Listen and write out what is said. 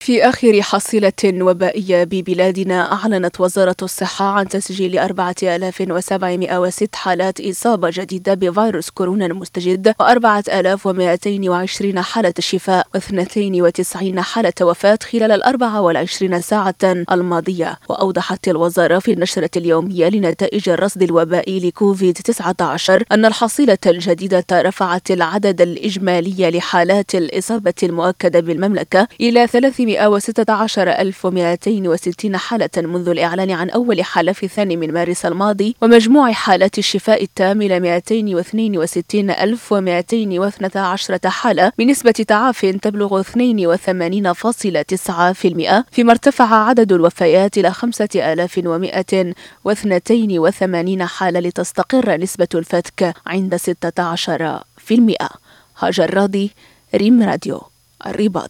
في آخر حصيلة وبائية ببلادنا، أعلنت وزارة الصحة عن تسجيل 4706 حالات إصابة جديدة بفيروس كورونا المستجد، و4220 حالة شفاء، و92 حالة وفاة خلال 24 ساعة الماضية. وأوضحت الوزارة في النشرة اليومية لنتائج الرصد الوبائي لكوفيد-19 أن الحصيلة الجديدة رفعت العدد الإجمالي لحالات الإصابة المؤكدة بالمملكة إلى 316,260 حالة منذ الإعلان عن أول حالة في 2 من مارس الماضي، ومجموع حالات الشفاء التام إلى 262,212 حالة بنسبة تعاف تبلغ 82.9%، فيما ارتفع عدد الوفيات إلى 5,182 حالة لتستقر نسبة الفتك عند 16%. هاجر راضي، ريم راديو، الرباط.